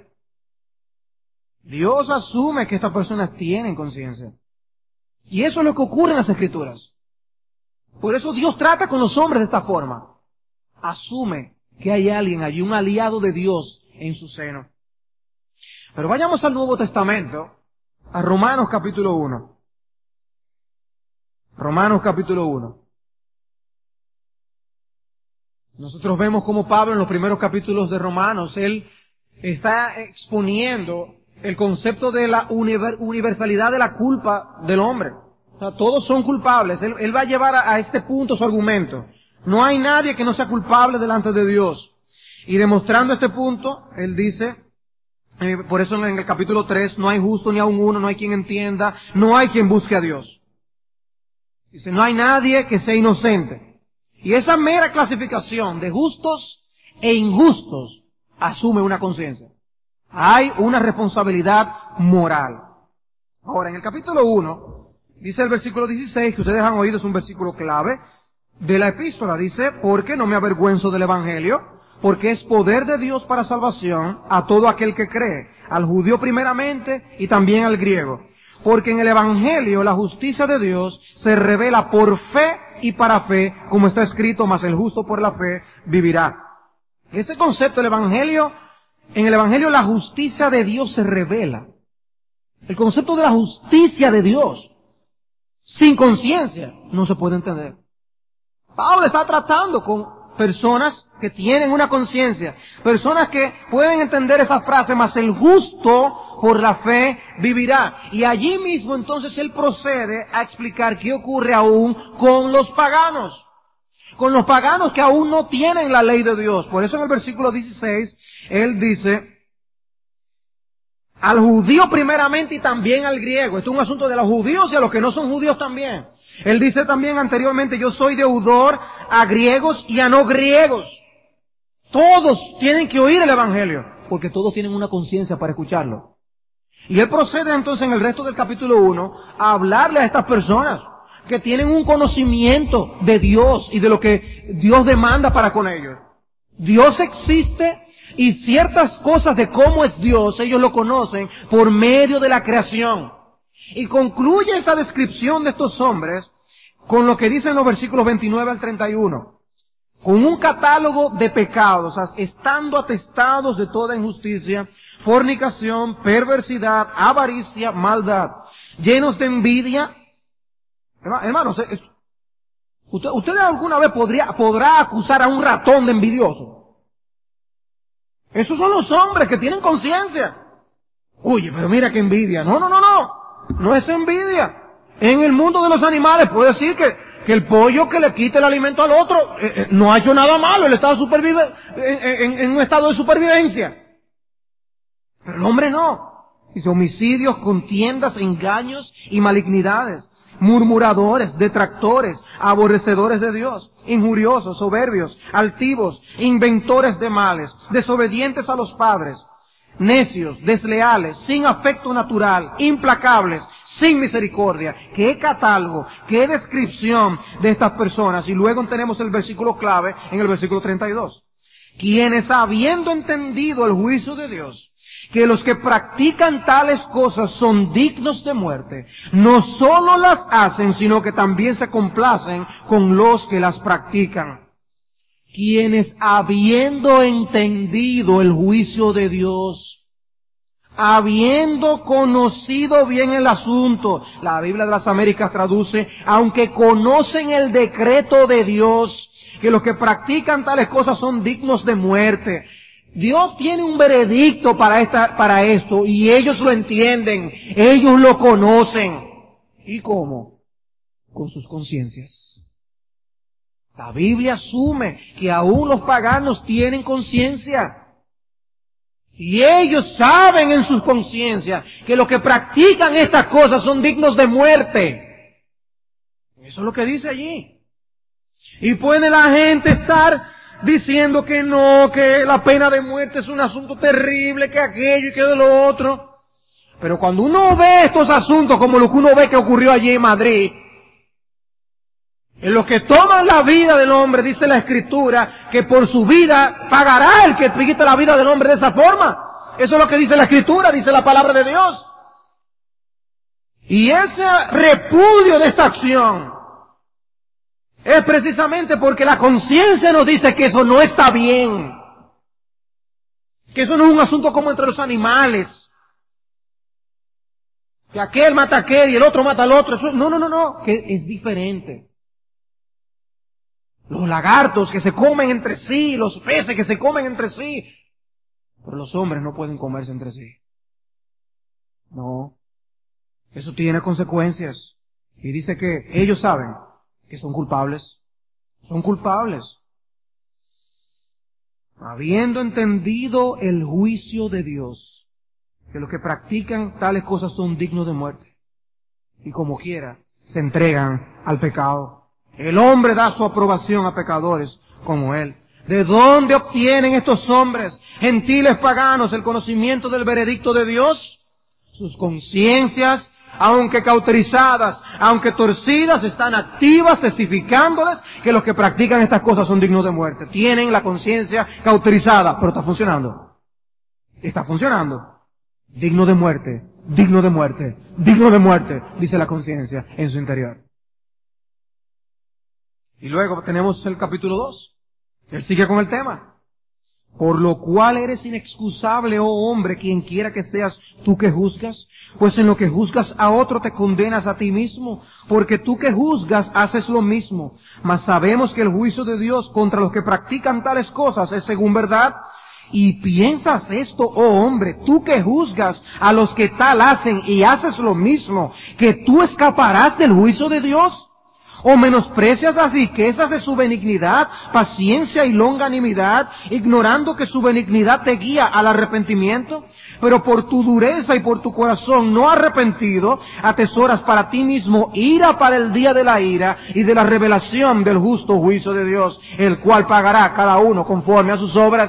Dios asume que estas personas tienen conciencia. Y eso es lo que ocurre en las Escrituras. Por eso Dios trata con los hombres de esta forma. Asume que hay alguien allí, un aliado de Dios en su seno. Pero vayamos al Nuevo Testamento, a Romanos capítulo uno. Romanos capítulo uno. Nosotros vemos como Pablo en los primeros capítulos de Romanos, él está exponiendo el concepto de la universalidad de la culpa del hombre. O sea, todos son culpables. Él, él va a llevar a, a este punto su argumento. No hay nadie que no sea culpable delante de Dios. Y demostrando este punto, él dice, eh, por eso en el capítulo tres, no hay justo ni aun uno, no hay quien entienda, no hay quien busque a Dios. Dice, no hay nadie que sea inocente. Y esa mera clasificación de justos e injustos asume una conciencia. Hay una responsabilidad moral. Ahora, en el capítulo uno, dice el versículo dieciséis, que ustedes han oído, es un versículo clave de la epístola. Dice, porque no me avergüenzo del evangelio, porque es poder de Dios para salvación a todo aquel que cree, al judío primeramente y también al griego. Porque en el evangelio la justicia de Dios se revela por fe y para fe, como está escrito, mas el justo por la fe vivirá. Este concepto del evangelio, en el evangelio la justicia de Dios se revela. El concepto de la justicia de Dios, sin conciencia, no se puede entender. Pablo está tratando con personas que tienen una conciencia, personas que pueden entender esa frase, mas el justo por la fe vivirá. Y allí mismo entonces él procede a explicar qué ocurre aún con los paganos. Con los paganos que aún no tienen la ley de Dios. Por eso en el versículo dieciséis, él dice, al judío primeramente y también al griego. Esto es un asunto de los judíos y a los que no son judíos también. Él dice también anteriormente, yo soy deudor a griegos y a no griegos. Todos tienen que oír el evangelio, porque todos tienen una conciencia para escucharlo. Y él procede entonces en el resto del capítulo uno a hablarle a estas personas que tienen un conocimiento de Dios y de lo que Dios demanda para con ellos. Dios existe y ciertas cosas de cómo es Dios, ellos lo conocen por medio de la creación. Y concluye esta descripción de estos hombres con lo que dicen los versículos veintinueve al treinta y uno, con un catálogo de pecados, o sea, estando atestados de toda injusticia, fornicación, perversidad, avaricia, maldad, llenos de envidia. Hermanos, ¿usted, ¿usted alguna vez podría, podrá acusar a un ratón de envidioso? Esos son los hombres que tienen conciencia. Oye, pero mira qué envidia. No, no, no, no. No es envidia. En el mundo de los animales puede decir que, que el pollo que le quite el alimento al otro eh, eh, no ha hecho nada malo, él está supervive, en, en, en un estado de supervivencia. Pero el hombre no. Dice homicidios, contiendas, engaños y malignidades, murmuradores, detractores, aborrecedores de Dios, injuriosos, soberbios, altivos, inventores de males, desobedientes a los padres, necios, desleales, sin afecto natural, implacables, sin misericordia. ¿Qué catálogo, qué descripción de estas personas? Y luego tenemos el versículo clave en el versículo treinta y dos. Quienes habiendo entendido el juicio de Dios, que los que practican tales cosas son dignos de muerte, no solo las hacen, sino que también se complacen con los que las practican. Quienes habiendo entendido el juicio de Dios, habiendo conocido bien el asunto, la Biblia de las Américas traduce, aunque conocen el decreto de Dios, que los que practican tales cosas son dignos de muerte. Dios tiene un veredicto para esta, para esto, y ellos lo entienden, ellos lo conocen. ¿Y cómo? Con sus conciencias. La Biblia asume que aún los paganos tienen conciencia. Y ellos saben en sus conciencias que los que practican estas cosas son dignos de muerte. Eso es lo que dice allí. Y puede la gente estar diciendo que no, que la pena de muerte es un asunto terrible, que aquello y que de lo otro. Pero cuando uno ve estos asuntos como lo que uno ve que ocurrió allí en Madrid, en los que toman la vida del hombre, dice la Escritura, que por su vida pagará el que quite la vida del hombre de esa forma. Eso es lo que dice la Escritura, dice la palabra de Dios. Y ese repudio de esta acción es precisamente porque la conciencia nos dice que eso no está bien. Que eso no es un asunto como entre los animales. Que aquel mata a aquel y el otro mata al otro. Eso, no, no, no, no. Que es diferente. Los lagartos que se comen entre sí, los peces que se comen entre sí. Pero los hombres no pueden comerse entre sí. No. Eso tiene consecuencias. Y dice que ellos saben que son culpables. Son culpables. Habiendo entendido el juicio de Dios, que los que practican tales cosas son dignos de muerte. Y como quiera, se entregan al pecado. El hombre da su aprobación a pecadores como él. ¿De dónde obtienen estos hombres, gentiles paganos, el conocimiento del veredicto de Dios? Sus conciencias, aunque cauterizadas, aunque torcidas, están activas, testificándoles que los que practican estas cosas son dignos de muerte. Tienen la conciencia cauterizada, pero está funcionando. Está funcionando. Digno de muerte, digno de muerte, digno de muerte, dice la conciencia en su interior. Y luego tenemos el capítulo dos. Él sigue con el tema. Por lo cual eres inexcusable, oh hombre, quien quiera que seas tú que juzgas, pues en lo que juzgas a otro te condenas a ti mismo, porque tú que juzgas haces lo mismo. Mas sabemos que el juicio de Dios contra los que practican tales cosas es según verdad. Y piensas esto, oh hombre, tú que juzgas a los que tal hacen y haces lo mismo, que tú escaparás del juicio de Dios. ¿O menosprecias las riquezas de su benignidad, paciencia y longanimidad, ignorando que su benignidad te guía al arrepentimiento? Pero por tu dureza y por tu corazón no arrepentido, atesoras para ti mismo ira para el día de la ira y de la revelación del justo juicio de Dios, el cual pagará a cada uno conforme a sus obras.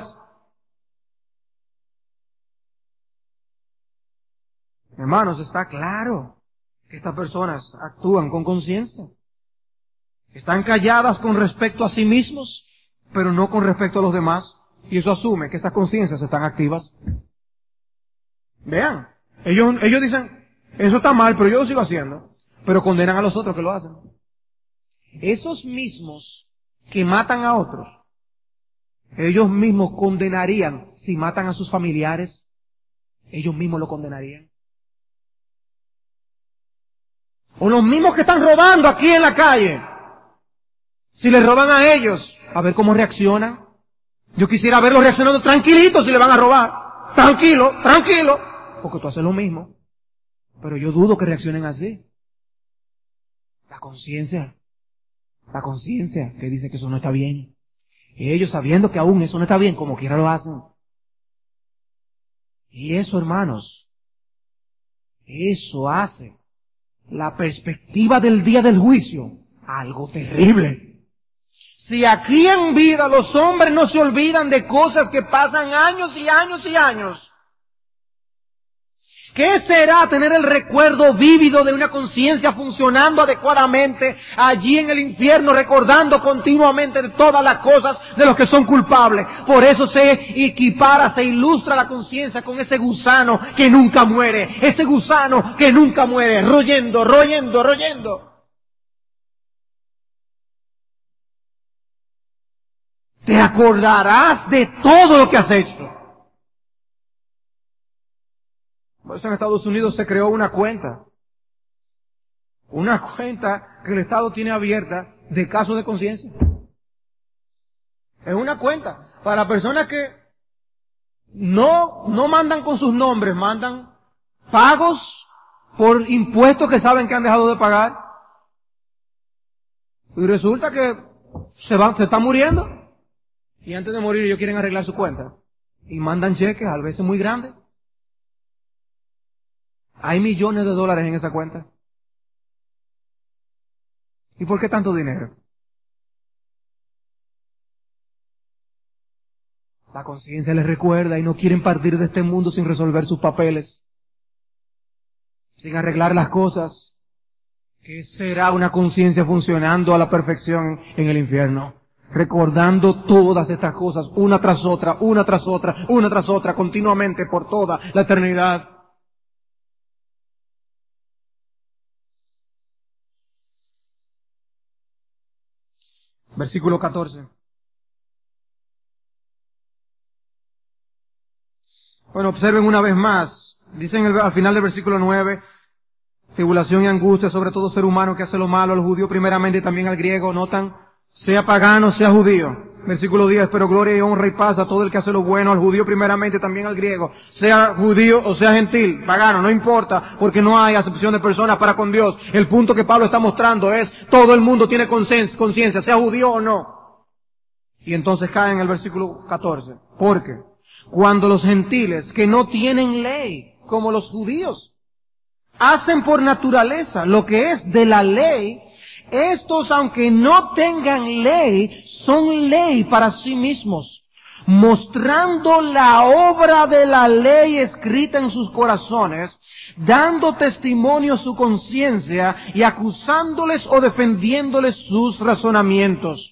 Hermanos, está claro que estas personas actúan con conciencia. Están calladas con respecto a sí mismos, pero no con respecto a los demás. Y eso asume que esas conciencias están activas. Vean, ellos, ellos dicen, eso está mal, pero yo lo sigo haciendo. Pero condenan a los otros que lo hacen. esos mismos que matan a otros, ellos mismos condenarían, si matan a sus familiares, ellos mismos lo condenarían. O los mismos que están robando aquí en la calle, si les roban a ellos, a ver cómo reaccionan. Yo quisiera verlos reaccionando tranquilitos si le van a robar. Tranquilo, tranquilo. Porque tú haces lo mismo. Pero yo dudo que reaccionen así. La conciencia. La conciencia que dice que eso no está bien. Y ellos sabiendo que aún eso no está bien, como quiera lo hacen. Y eso, hermanos, eso hace la perspectiva del día del juicio algo terrible. Si aquí en vida los hombres no se olvidan de cosas que pasan años y años y años, ¿qué será tener el recuerdo vívido de una conciencia funcionando adecuadamente allí en el infierno, recordando continuamente de todas las cosas de los que son culpables? Por eso se equipara, se ilustra la conciencia con ese gusano que nunca muere, ese gusano que nunca muere, royendo, royendo, royendo. Te acordarás de todo lo que has hecho. Por eso en Estados Unidos se creó una cuenta. Una cuenta que el Estado tiene abierta de casos de conciencia. Es una cuenta para personas que no, no mandan con sus nombres, mandan pagos por impuestos que saben que han dejado de pagar. Y resulta que se van, se están muriendo. Y antes de morir ellos quieren arreglar su cuenta. Y mandan cheques, a veces muy grandes. Hay millones de dólares en esa cuenta. ¿Y por qué tanto dinero? La conciencia les recuerda y no quieren partir de este mundo sin resolver sus papeles, sin arreglar las cosas. ¿Qué será una conciencia funcionando a la perfección en el infierno? Recordando todas estas cosas, una tras otra, una tras otra, una tras otra, continuamente por toda la eternidad. Versículo catorce. Bueno, observen una vez más. Dicen al final del versículo nueve, tribulación y angustia sobre todo ser humano que hace lo malo, al judío primeramente y también al griego. Notan, sea pagano, sea judío. Versículo diez, pero gloria y honra y paz a todo el que hace lo bueno, al judío primeramente, también al griego, sea judío o sea gentil, pagano, no importa, porque no hay acepción de personas para con Dios. El punto que Pablo está mostrando es, todo el mundo tiene conciencia, sea judío o no. Y entonces cae en el versículo catorce, porque cuando los gentiles, que no tienen ley, como los judíos, hacen por naturaleza lo que es de la ley, estos, aunque no tengan ley, son ley para sí mismos, mostrando la obra de la ley escrita en sus corazones, dando testimonio su conciencia y acusándoles o defendiéndoles sus razonamientos.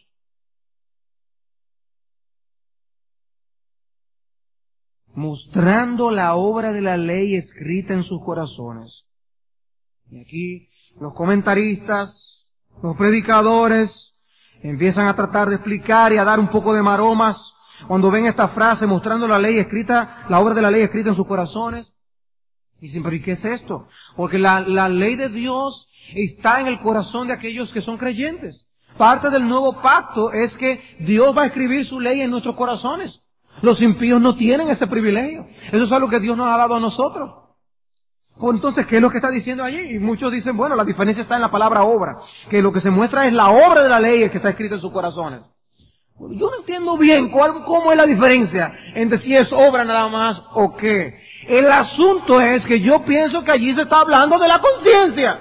Mostrando la obra de la ley escrita en sus corazones. Y aquí los comentaristas, los predicadores, empiezan a tratar de explicar y a dar un poco de maromas cuando ven esta frase mostrando la ley escrita, la obra de la ley escrita en sus corazones. Dicen, pero ¿y qué es esto? Porque la, la ley de Dios está en el corazón de aquellos que son creyentes. Parte del nuevo pacto es que Dios va a escribir su ley en nuestros corazones. Los impíos no tienen ese privilegio. Eso es algo que Dios nos ha dado a nosotros. Pues entonces, ¿qué es lo que está diciendo allí? Y muchos dicen, bueno, la diferencia está en la palabra obra, que lo que se muestra es la obra de la ley que está escrita en sus corazones. Yo no entiendo bien cuál, cómo es la diferencia entre si es obra nada más o qué. El asunto es que yo pienso que allí se está hablando de la conciencia.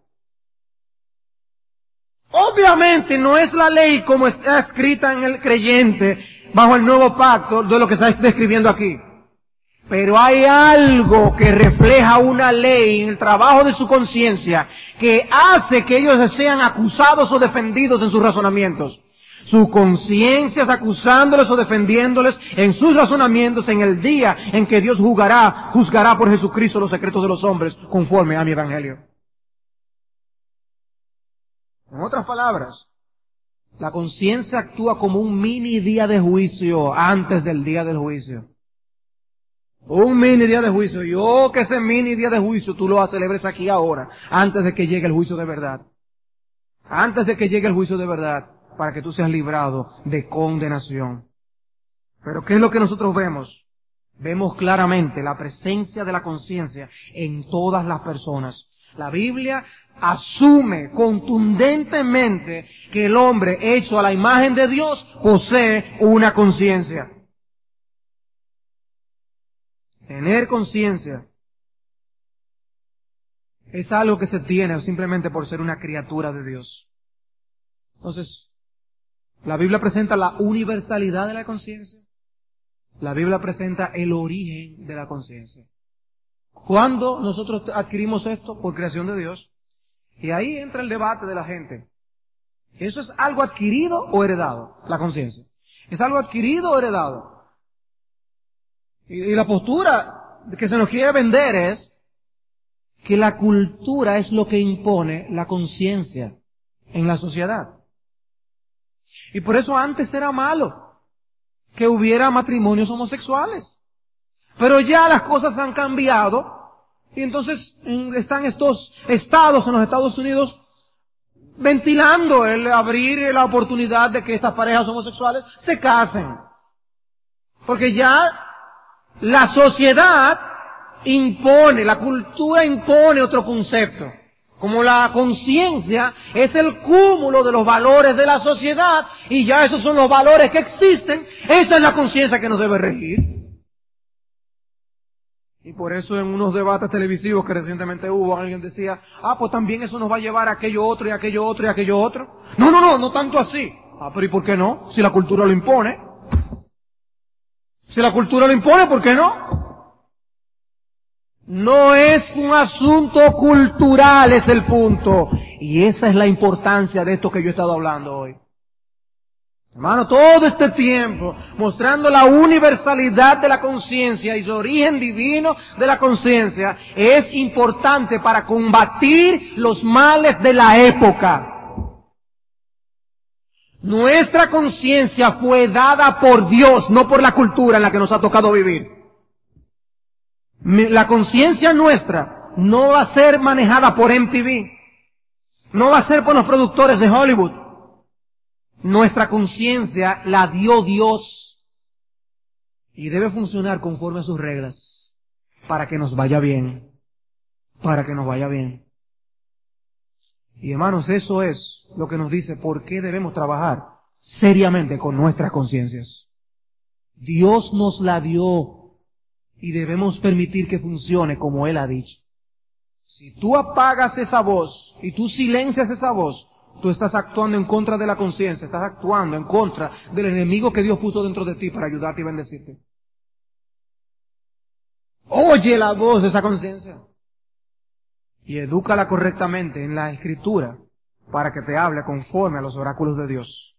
Obviamente no es la ley como está escrita en el creyente bajo el nuevo pacto de lo que está describiendo aquí. Pero hay algo que refleja una ley en el trabajo de su conciencia que hace que ellos sean acusados o defendidos en sus razonamientos. Su conciencia es acusándoles o defendiéndoles en sus razonamientos en el día en que Dios juzgará, juzgará por Jesucristo los secretos de los hombres conforme a mi evangelio. En otras palabras, La conciencia actúa como un mini día de juicio antes del día del juicio. Un mini día de juicio. Y oh, que ese mini día de juicio tú lo celebres aquí ahora, antes de que llegue el juicio de verdad. Antes de que llegue el juicio de verdad, para que tú seas librado de condenación. Pero ¿qué es lo que nosotros vemos? Vemos claramente la presencia de la conciencia en todas las personas. La Biblia asume contundentemente que el hombre hecho a la imagen de Dios posee una conciencia. Tener conciencia es algo que se tiene simplemente por ser una criatura de Dios. Entonces, la Biblia presenta la universalidad de la conciencia. La Biblia presenta el origen de la conciencia. ¿Cuándo nosotros adquirimos esto? Por creación de Dios. Y ahí entra el debate de la gente. ¿Eso es algo adquirido o heredado? La conciencia. ¿Es algo adquirido o heredado? Y, y la postura que se nos quiere vender es que la cultura es lo que impone la conciencia en la sociedad. Y por eso antes era malo que hubiera matrimonios homosexuales. Pero ya las cosas han cambiado y entonces están estos estados en los Estados Unidos ventilando el abrir la oportunidad de que estas parejas homosexuales se casen. Porque ya la sociedad impone, la cultura impone otro concepto. Como la conciencia es el cúmulo de los valores de la sociedad y ya esos son los valores que existen, esa es la conciencia que nos debe regir. Y por eso en unos debates televisivos que recientemente hubo, alguien decía, ah, pues también eso nos va a llevar a aquello otro y aquello otro y aquello otro. No, no, no, no tanto así. Ah, pero ¿y por qué no? Si la cultura lo impone. Si la cultura lo impone, ¿por qué no? No es un asunto cultural, es el punto. Y esa es la importancia de esto que yo he estado hablando hoy. Hermano, todo este tiempo mostrando la universalidad de la conciencia y su origen divino de la conciencia es importante para combatir los males de la época. Nuestra conciencia fue dada por Dios, no por la cultura en la que nos ha tocado vivir. La conciencia nuestra no va a ser manejada por M T V, no va a ser por los productores de Hollywood. Nuestra conciencia la dio Dios y debe funcionar conforme a sus reglas para que nos vaya bien, para que nos vaya bien. Y hermanos, eso es lo que nos dice por qué debemos trabajar seriamente con nuestras conciencias. Dios nos la dio y debemos permitir que funcione como Él ha dicho. Si tú apagas esa voz y tú silencias esa voz, tú estás actuando en contra de la conciencia, estás actuando en contra del enemigo que Dios puso dentro de ti para ayudarte y bendecirte. Oye la voz de esa conciencia y edúcala correctamente en la Escritura para que te hable conforme a los oráculos de Dios.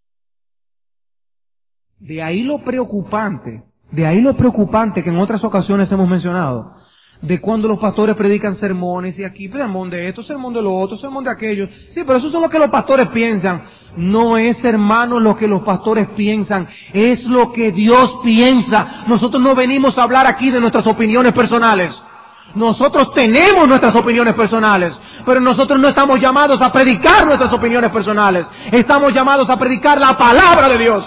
De ahí lo preocupante, de ahí lo preocupante que en otras ocasiones hemos mencionado, de cuando los pastores predican sermones y aquí sermón de esto, sermón de lo otro, sermón de aquello. Sí, pero eso es lo que los pastores piensan. No es, hermano, lo que los pastores piensan, es lo que Dios piensa. Nosotros no venimos a hablar aquí de nuestras opiniones personales. Nosotros tenemos nuestras opiniones personales, pero nosotros no estamos llamados a predicar nuestras opiniones personales. Estamos llamados a predicar la palabra de Dios.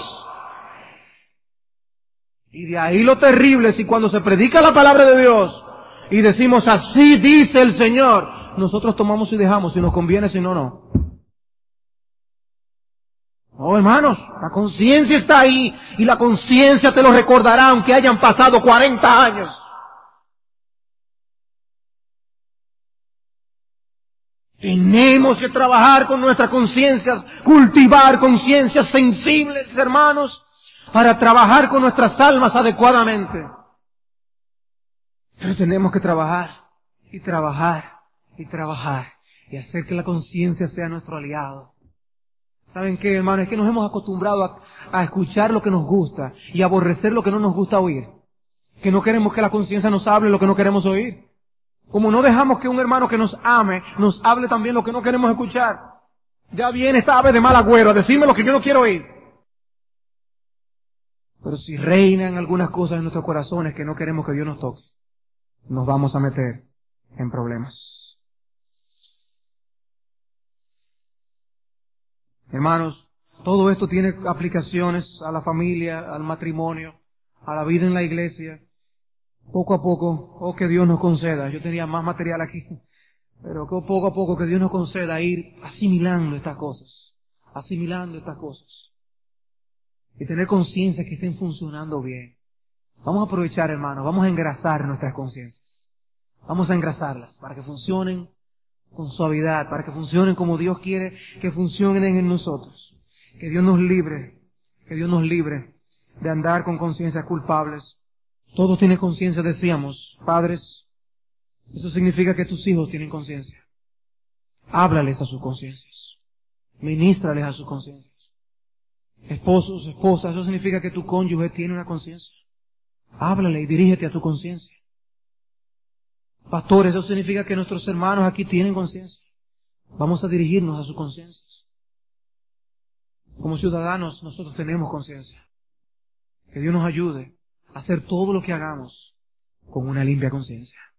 Y de ahí lo terrible si cuando se predica la palabra de Dios y decimos así dice el Señor, nosotros tomamos y dejamos, si nos conviene, si no, no. Oh, hermanos, la conciencia está ahí y la conciencia te lo recordará aunque hayan pasado cuarenta años. Tenemos que trabajar con nuestras conciencias, cultivar conciencias sensibles, hermanos, para trabajar con nuestras almas adecuadamente. Pero tenemos que trabajar y trabajar y trabajar y hacer que la conciencia sea nuestro aliado. ¿Saben qué, hermano? Es que nos hemos acostumbrado a, a escuchar lo que nos gusta y a aborrecer lo que no nos gusta oír. Que no queremos que la conciencia nos hable lo que no queremos oír. Como no dejamos que un hermano que nos ame nos hable también lo que no queremos escuchar. Ya viene esta ave de mal agüero a decirme lo que yo no quiero oír. Pero si reinan algunas cosas en nuestros corazones que no queremos que Dios nos toque, nos vamos a meter en problemas. Hermanos, todo esto tiene aplicaciones a la familia, al matrimonio, a la vida en la iglesia. Poco a poco, oh que Dios nos conceda, yo tenía más material aquí, pero que poco a poco que Dios nos conceda ir asimilando estas cosas, asimilando estas cosas. Y tener conciencia que estén funcionando bien. Vamos a aprovechar, hermanos, vamos a engrasar nuestras conciencias. Vamos a engrasarlas para que funcionen con suavidad, para que funcionen como Dios quiere que funcionen en nosotros. Que Dios nos libre, que Dios nos libre de andar con conciencias culpables. Todos tienen conciencia, decíamos, padres. Eso significa que tus hijos tienen conciencia. Háblales a sus conciencias. Ministrales a sus conciencias. Esposos, esposas, eso significa que tu cónyuge tiene una conciencia. Háblale y dirígete a tu conciencia. Pastores, eso significa que nuestros hermanos aquí tienen conciencia. Vamos a dirigirnos a sus conciencias. Como ciudadanos, nosotros tenemos conciencia. Que Dios nos ayude a hacer todo lo que hagamos con una limpia conciencia.